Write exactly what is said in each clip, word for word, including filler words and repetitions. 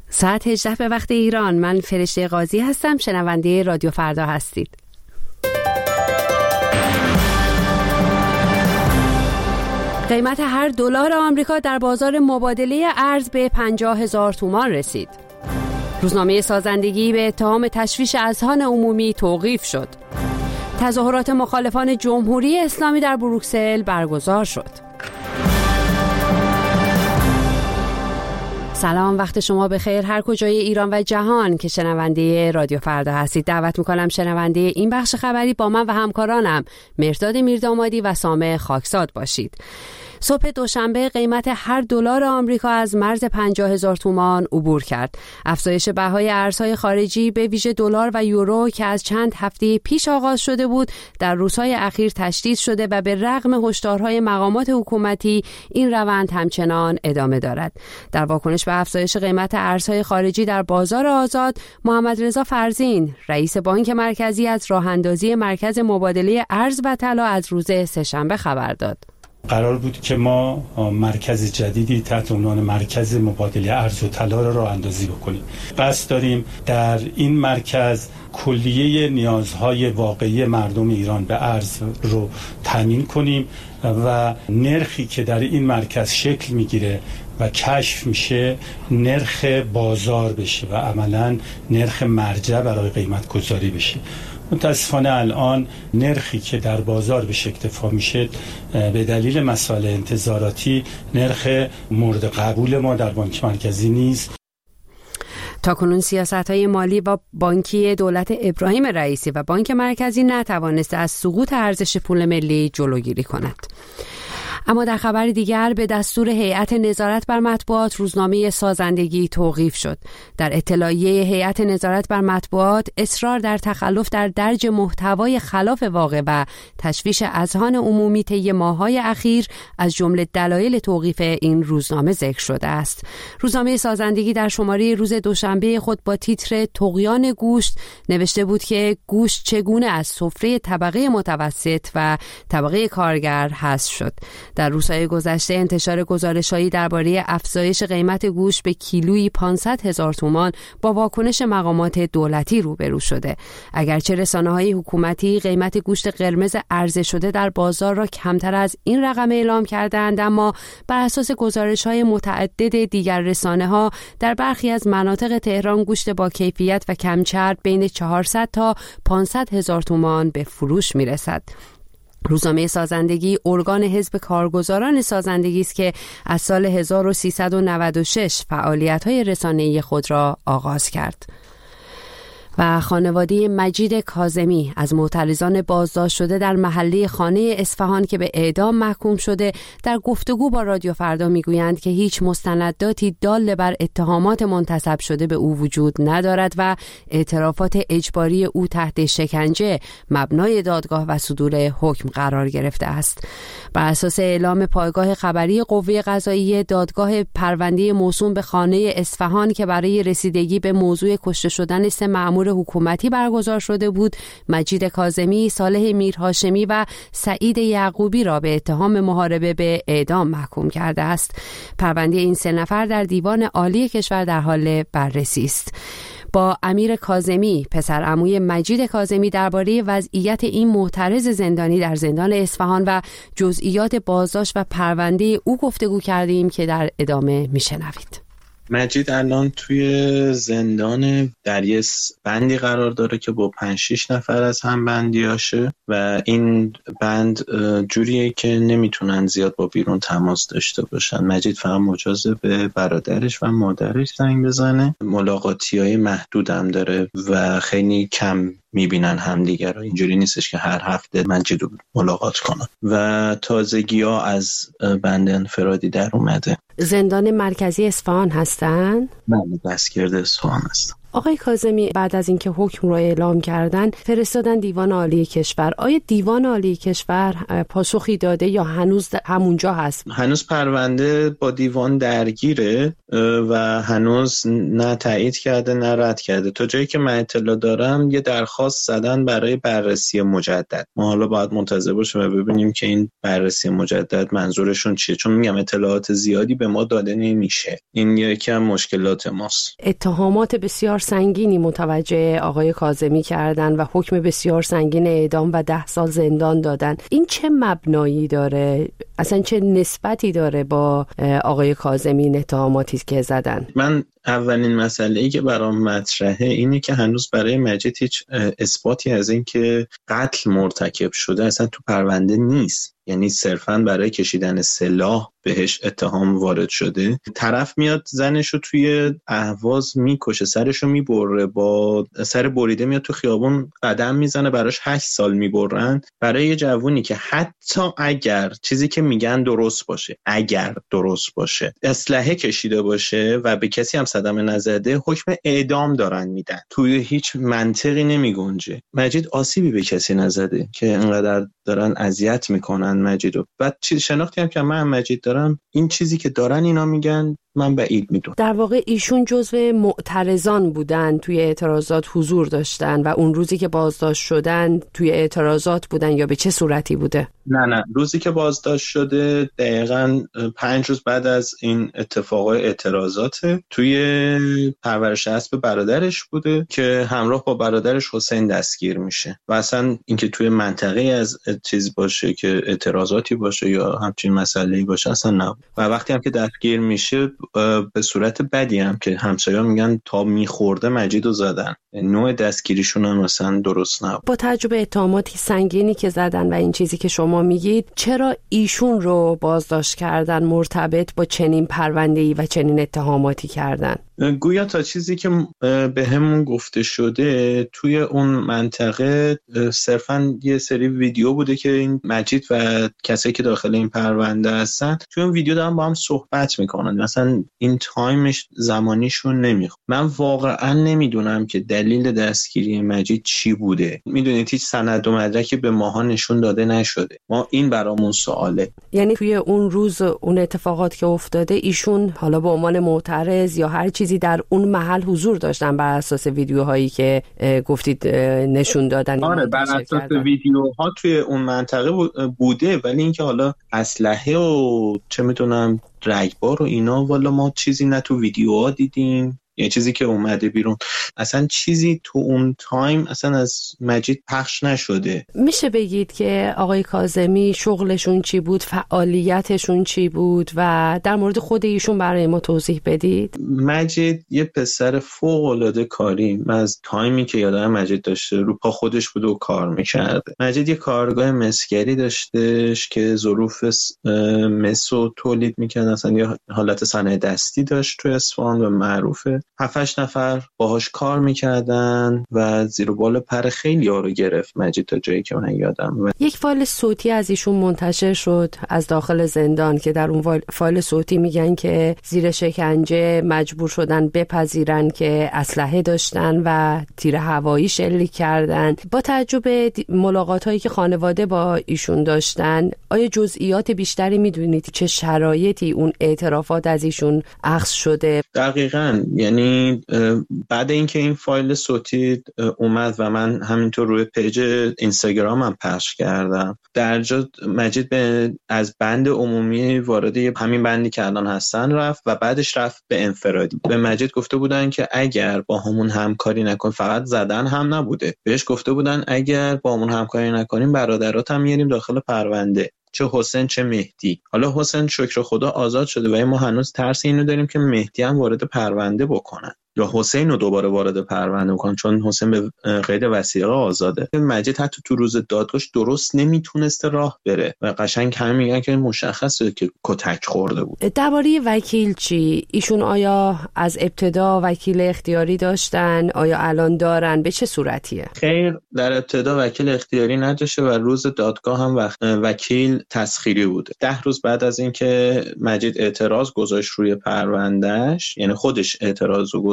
ساعت هجده به وقت ایران. من فرشته قاضی هستم. شنونده رادیو فردا هستید. قیمت هر دلار آمریکا در بازار مبادله ارز به پنجاه هزار تومان رسید. روزنامه سازندگی به اتهام تشویش اذهان عمومی توقیف شد. تظاهرات مخالفان جمهوری اسلامی در بروکسل برگزار شد. سلام، وقت شما بخیر هر کجای ایران و جهان که شنونده رادیو فردا هستید. دعوت میکنم شنونده این بخش خبری با من و همکارانم مرداد میردامادی و سامع خاکساد باشید. صبح دوشنبه قیمت هر دلار آمریکا از مرز پنجاه هزار تومان عبور کرد. افزایش بهای ارزهای خارجی به ویژه دلار و یورو که از چند هفته پیش آغاز شده بود، در روزهای اخیر تشدید شده و به رغم هشدارهای مقامات حکومتی این روند همچنان ادامه دارد. در واکنش به افزایش قیمت ارزهای خارجی در بازار آزاد، محمد رضا فرزین، رئیس بانک مرکزی، از راه‌اندازی مرکز مبادله ارز و طلا از روز سه‌شنبه خبر داد. قرار بود که ما مرکز جدیدی تحت عنوان مرکز مبادله ارز و طلا را راه اندازی بکنیم. قصد داریم در این مرکز کلیه نیازهای واقعی مردم ایران به ارز رو تامین کنیم و نرخی که در این مرکز شکل میگیره و کشف میشه نرخ بازار بشه و عملاً نرخ مرجع برای قیمت گذاری بشه. متاسفانه الان نرخی که در بازار به اکتفا میشه به دلیل مسائل انتظاراتی نرخ مورد قبول ما در بانک مرکزی نیست. تاکنون سیاست‌های مالی و بانکی دولت ابراهیم رئیسی و بانک مرکزی نتوانسته از سقوط ارزش پول ملی جلوگیری کند. اما در خبر دیگر، به دستور هیئت نظارت بر مطبوعات روزنامه سازندگی توقیف شد. در اطلاعیه هیئت نظارت بر مطبوعات اصرار در تخلف در درج محتوای خلاف واقع و تشویش اذهان عمومی طی ماه‌های اخیر از جمله دلایل توقیف این روزنامه ذکر شده است. روزنامه سازندگی در شماره روز دوشنبه خود با تیتر طغیان گوشت نوشته بود که گوشت چگونه از سفره طبقه متوسط و طبقه کارگر حذف شد. در روزهای گذشته انتشار گزارش‌هایی درباره افزایش قیمت گوشت به کیلویی پانصد هزار تومان با واکنش مقامات دولتی روبرو شده. اگرچه رسانه‌های حکومتی قیمت گوشت قرمز عرضه شده در بازار را کمتر از این رقم اعلام کردند، اما بر اساس گزارش‌های متعدد دیگر رسانه‌ها در برخی از مناطق تهران گوشت با کیفیت و کم چرب بین چهارصد تا پانصد هزار تومان به فروش می‌رسد. روزنامه سازندگی ارگان حزب کارگزاران سازندگی است که از سال هزار و سیصد و نود و شش فعالیت‌های رسانه‌ای خود را آغاز کرد. و خانواده مجید کاظمی از معترضان بازداشت شده در محله خانه اصفهان که به اعدام محکوم شده در گفتگو با رادیو فردا میگویند که هیچ مستنداتی دال بر اتهامات منتسب شده به او وجود ندارد و اعترافات اجباری او تحت شکنجه مبنای دادگاه و صدور حکم قرار گرفته است. بر اساس اعلام پایگاه خبری قوه قضاییه، دادگاه پرونده موسوم به خانه اصفهان که برای رسیدگی به موضوع کشته شدن سه مأمور حکومتی برگزار شده بود، مجید کاظمی، صالح میرهاشمی و سعید یعقوبی را به اتهام محاربه به اعدام محکوم کرده است. پرونده این سه نفر در دیوان عالی کشور در حال بررسی است. با امیر کاظمی، پسر عموی مجید کاظمی، درباره وضعیت این معترض زندانی در زندان اصفهان و جزئیات بازداشت و پرونده او گفتگو کردیم که در ادامه میشنوید. مجید الان توی زندان در یه بندی قرار داره که با پنج شیش نفر از هم بندیاشه و این بند جوریه که نمیتونن زیاد با بیرون تماس داشته باشن. مجید فقط مجازه به برادرش و مادرش زنگ بزنه. ملاقاتیای محدود هم داره و خیلی کم میبینن همدیگر رو. اینجوری نیستش که هر هفته مجید رو ملاقات کنن و تازگی ها از بند انفرادی در اومده. زندان مرکزی اصفهان هستن؟ بله، دستگرد اصفهان هستن. آقای کاظمی، بعد از اینکه حکم رو اعلام کردن فرستادن دیوان عالی کشور. آیا دیوان عالی کشور پاسخی داده یا هنوز همونجا هست؟ هنوز پرونده با دیوان درگیره و هنوز نه تایید کرده نه رد کرده. تا جایی که من اطلاع دارم یه درخواست زدن برای بررسی مجدد. ما حالا باید منتظر باشیم و ببینیم که این بررسی مجدد منظورشون چیه، چون میگم اطلاعات زیادی به ما داده نمیشه. این یکی از مشکلات ماست. اتهامات بسیار سنگینی متوجه آقای کاظمی کردن و حکم بسیار سنگین اعدام و ده سال زندان دادن. این چه مبنایی داره؟ اصلا چه نسبتی داره با آقای کاظمی اتهاماتی که زدن؟ من اولین مسئله‌ای که برام مطرحه اینه که هنوز برای مجید هیچ اثباتی از این که قتل مرتکب شده اصلا تو پرونده نیست. یعنی صرفاً برای کشیدن سلاح بهش اتهام وارد شده. طرف میاد زنشو توی اهواز میکشه، سرشو میبره، با سر بریده میاد تو خیابون قدم میزنه، براش هشت سال میبرن. برای یه جوونی که حتی اگر چیزی که میگن درست باشه، اگر درست باشه، اسلحه کشیده باشه و به کسی هم صدمه نزده، حکم اعدام دارن میدن. توی هیچ منطقی نمیگنجه. مجید آسیبی به کسی نزده که اینقدر دارن اذیت میکنن مجیدو. بعد چیز شناختی هم که من مجید دارم، این چیزی که دارن اینا میگن من بعید میدونم. در واقع ایشون جزو معترضان بودن، توی اعتراضات حضور داشتن و اون روزی که بازداشت شدن توی اعتراضات بودن یا به چه صورتی بوده؟ نه نه روزی که بازداشت شده دقیقاً پنج روز بعد از این اتفاقای اعتراضات توی پرورش اسب برادرش بوده که همراه با برادرش حسین دستگیر میشه و اصلا اینکه توی منطقه از چیز باشه که اعتراضاتی باشه یا همچین مسئله‌ای باشه اصلا نه. و وقتی هم که دستگیر میشه به صورت بدی هم که همسایه‌ها میگن تا میخورده مجیدو زدن. نوع دستگیریشون هم مثلا درست نبود. با تجربه اتهاماتی سنگینی که زدن و این چیزی که شما میگید، چرا ایشون رو بازداشت کردن مرتبط با چنین پرونده‌ای و چنین اتهاماتی کردن؟ گویا تا چیزی که به همون گفته شده توی اون منطقه صرفاً یه سری ویدیو بوده که این مجید و کسایی که داخل این پرونده هستن توی اون ویدیو دارن با هم صحبت میکنن. مثلا این تایمش زمانیشون نمیخواد. من واقعا نمیدونم که دلیل دستگیری مجید چی بوده. میدونید هیچ سند و مدرکی به ماها نشون داده نشده. ما این برامون سواله. یعنی توی اون روز اون اتفاقات که افتاده ایشون حالا به عنوان معترض یا هر چیزی در اون محل حضور داشتن بر اساس ویدیوهایی که گفتید نشون دادن؟ آره بر اساس ویدیوها توی اون منطقه بوده، ولی اینکه حالا اسلحه و چه میدونم رگبار و اینا والا ما چیزی نه تو ویدیوها دیدیم، یه چیزی که اومده بیرون اصلا چیزی تو اون تایم اصلا از مجید پخش نشده. میشه بگید که آقای کاظمی شغلشون چی بود، فعالیتشون چی بود و در مورد خود ایشون برای ما توضیح بدید؟ مجید یه پسر فوق العاده کاری. من از تایمی که یادم مجید داشته رو پا خودش بود و کار میکرده. مجید یه کارگاه مسگری داشتش که ظروف مسو تولید میکرد، اصلا یه حالت صنایع دستی داشت تو اصفهان و معروفه. هفتش نفر باهاش کار میکردن و زیر و بال پر خیلی ها رو گرفت مجید تا جایی که من یادم. و یک فایل صوتی از ایشون منتشر شد از داخل زندان که در اون فایل صوتی میگن که زیر شکنجه مجبور شدن بپذیرن که اسلحه داشتن و تیر هوایی شلیک کردن. با تجربه ملاقات هایی که خانواده با ایشون داشتن، آیا جزئیات بیشتری میدونید چه شرایطی اون اعترافات از ایشون اخذ شده؟ دقیقاً. یعنی بعد اینکه این فایل صوتی اومد و من همینطور روی پیج اینستاگرامم پخش کردم، در جا مجید به از بند عمومی وارد همین بندی که الان هستن رفت و بعدش رفت به انفرادی. به مجید گفته بودن که اگر با همون همکاری نکن، فقط زدن هم نبوده، بهش گفته بودن اگر با همون همکاری نکنیم برادرات هم میاریم داخل پرونده، چه حسین چه مهدی. حالا حسین شکر خدا آزاد شده و ما هنوز ترس اینو داریم که مهدی هم وارد پرونده بکنن یا حسین رو دوباره وارد پرونده بکنن، چون حسین به غیر وثیقه آزاده. مجید حتی تو روز دادگاه درست نمیتونسته راه بره و قشنگ هم میگن که مشخصه که کتک خورده بود. درباره وکیل چی؟ ایشون آیا از ابتدا وکیل اختیاری داشتن؟ آیا الان دارن؟ به چه صورتیه؟ خیر، در ابتدا وکیل اختیاری نداشته و روز دادگاه هم وکیل تسخیری بوده. ده روز بعد از اینکه مجید اعتراض گذاشت روی پروندهش، یعنی خودش اعتراض گذاشت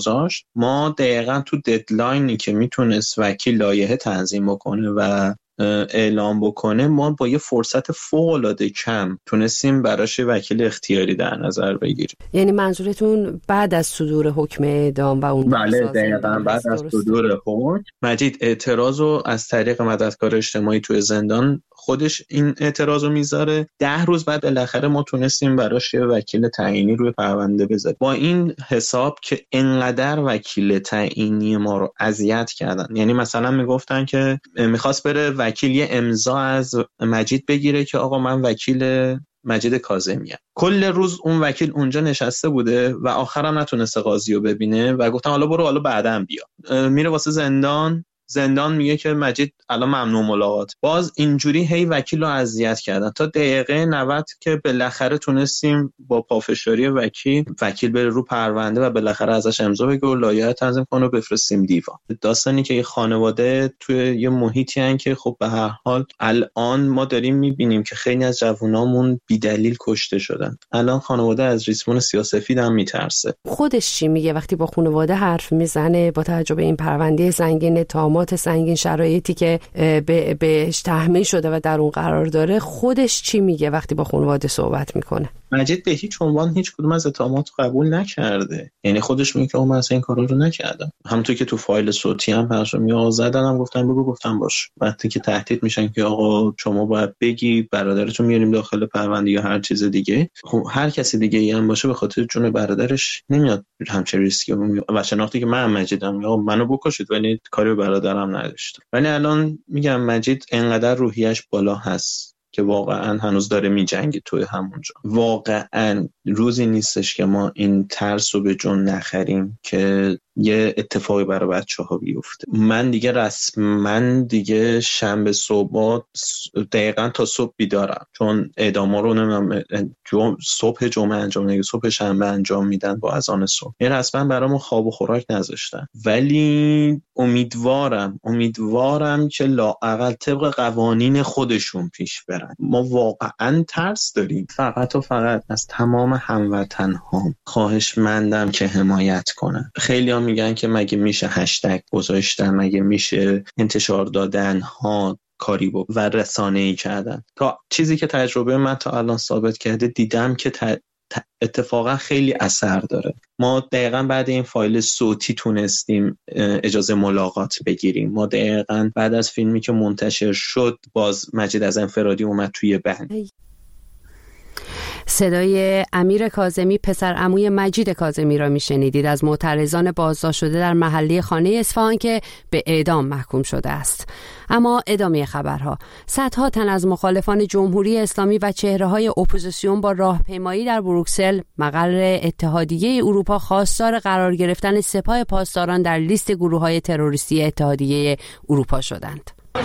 گذاشت. ما دقیقاً تو ددلاینی که میتونست وکیل لایحه تنظیم بکنه و اعلام بکنه، ما با یه فرصت فوق‌العاده کم تونستیم براش وکیل اختیاری در نظر بگیریم. یعنی منظورتون بعد از صدور حکم اعدام و اون بله دقیقاً بعد از صدور حکم مجید اعتراض رو از طریق مددکار اجتماعی توی زندان خودش این اعتراض رو میذاره. ده روز بعد بالاخره ما تونستیم براش یه وکیل تعیینی روی پرونده بذاریم. با این حساب که انقدر وکیل تعیینی ما رو اذیت کردن، یعنی مثلا میگفتن که میخواست بره وکیل یه امضا از مجید بگیره که آقا من وکیل مجید کاظمی ام. کل روز اون وکیل اونجا نشسته بوده و آخرم نتونسته قاضی رو ببینه و گفتن حالا برو حالا بعداً بیا. میره واسه زندان، زندان میگه که مجید الان ممنوع ملاقات. باز اینجوری هی وکیل رو اذیت کردن تا دقیقه نود که بالاخره تونستیم با پافشاری وکیل وکیل بره رو پرونده و بالاخره ازش امضا بگیره و لایحه تنظیم کنه و بفرستیم دیوان. داستانی که یه خانواده توی یه محیطی ان که خب به هر حال الان ما داریم میبینیم که خیلی از جوونامون بی‌دلیل کشته شدن. الان خانواده از ریسمان سیاه‌سفید هم میترسه. خودش چی میگه وقتی با خانواده حرف میزنه با توجه به این پرونده سنگین تامات سنگین شرایطی که به بهش تحمیل شده و در اون قرار داره؟ خودش چی میگه وقتی با خانواده صحبت میکنه؟ مجید به هیچ عنوان هیچ کدوم از اتهامات رو قبول نکرده. یعنی خودش میگه که من اصلا این کارا رو نکردم. همونطور که تو فایل صوتی هم پخش میگه آقا زدنم گفتم بگو گفتم باش. وقتی که تهدید میشن که آقا شما باید بگی برادرتون میاریم داخل پرونده یا هر چیز دیگه، خب هر کسی دیگه ای هم باشه به خاطر جون برادرش نمیاد همچین ریسکی و شناختی که من مجیدم یا منو بکشید ولی کاری به برادرم نداشتم. ولی الان میگم مجید انقدر روحیش بالا هست که واقعا هنوز داره میجنگه توی همونجا. واقعا روزی نیستش که ما این ترس رو به جون نخریم که یه اتفاقی برای بچه ها بیفته. من دیگه رسما دیگه شنبه صبح دقیقا تا صبح بیدارم، چون اعدام رو نمیدونم صبح جمعه انجام میدن، صبح شنبه انجام میدن با اذان صبح. یعنی رسما برامون خواب و خوراک نذاشتن. ولی امیدوارم امیدوارم که لااقل طبق قوانین خودشون پیش برن. ما واقعا ترس داریم. فقط و فقط از تمام هموطن‌هام خواهشمندم که حمایت کنن. خیلی ها میگن که مگه میشه هشتگ گذاشتن، مگه میشه انتشار دادن ها کاری بود و رسانه‌ای کردن. تا چیزی که تجربه من تا الان ثابت کرده دیدم که ت... اتفاقا خیلی اثر داره. ما دقیقاً بعد این فایل صوتی تونستیم اجازه ملاقات بگیریم. ما دقیقاً بعد از فیلمی که منتشر شد باز مجید از انفرادی اومد توی بند. صدای امیر کاظمی پسر عموی مجید کاظمی را میشنیدید از معترضان بازداشت شده در محله خانه اصفهان که به اعدام محکوم شده است. اما ادامه خبرها. صدها تن از مخالفان جمهوری اسلامی و چهره‌های اپوزیسیون با راهپیمایی در بروکسل مقر اتحادیه اروپا خواستار قرار گرفتن سپاه پاسداران در لیست گروه‌های تروریستی اتحادیه اروپا شدند.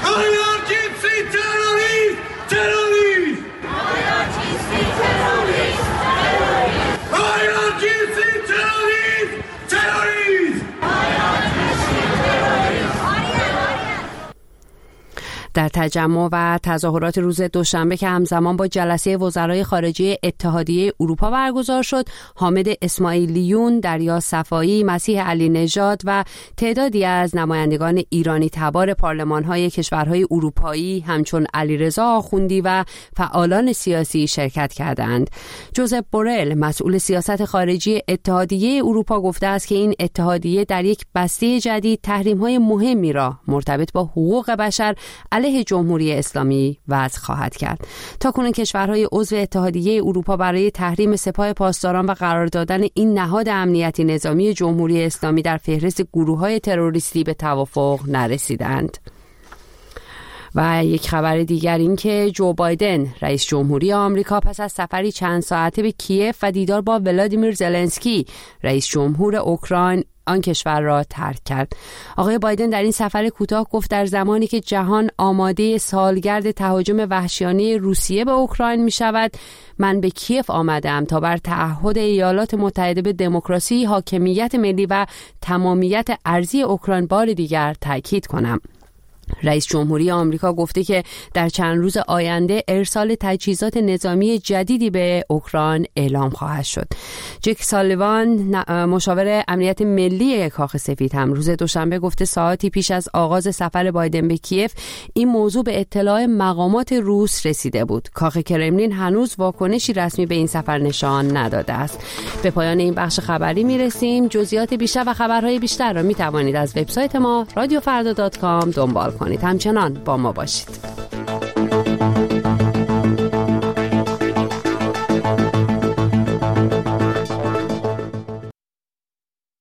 در تجمع و تظاهرات روز دوشنبه که همزمان با جلسه وزرای خارجه اتحادیه اروپا برگزار شد، حامد اسماعیلیون، دریا صفایی، مسیح علی نژاد و تعدادی از نمایندگان ایرانی تبار پارلمان‌های کشورهای اروپایی همچون علیرضا آخوندی و فعالان سیاسی شرکت کردند. جوزپ بورل، مسئول سیاست خارجی اتحادیه اروپا، گفته است که این اتحادیه در یک بسته جدید تحریم‌های مهمی را مرتبط با حقوق بشر علیه جمهوری اسلامی وضع خواهد کرد. تاکنون کشورهای عضو اتحادیه اروپا برای تحریم سپاه پاسداران و قرار دادن این نهاد امنیتی نظامی جمهوری اسلامی در فهرست گروه‌های تروریستی به توافق نرسیدند. و یک خبر دیگر این که جو بایدن رئیس جمهوری آمریکا پس از سفری چند ساعته به کیف و دیدار با ولادیمیر زلنسکی رئیس جمهور اوکراین آن کشور را ترک کرد. آقای بایدن در این سفر کوتاه گفت در زمانی که جهان آماده سالگرد تهاجم وحشیانه روسیه به اوکراین می شود، من به کیف آمدم تا بر تعهد ایالات متحده به دموکراسی، حاکمیت ملی و تمامیت ارضی اوکراین بار دیگر تاکید کنم. رئیس جمهوری آمریکا گفته که در چند روز آینده ارسال تجهیزات نظامی جدیدی به اوکراین اعلام خواهد شد. جک سالیوان مشاور امنیت ملی کاخ سفید هم روز دوشنبه گفته ساعتی پیش از آغاز سفر بایدن به کیف این موضوع به اطلاع مقامات روس رسیده بود. کاخ کرملین هنوز واکنشی رسمی به این سفر نشان نداده است. به پایان این بخش خبری میرسیم. جزئیات بیشتر و خبرهای بیشتر را میتوانید از وبسایت ما رادیو فردا دات کام دنبال کنید. همچنان با ما باشید.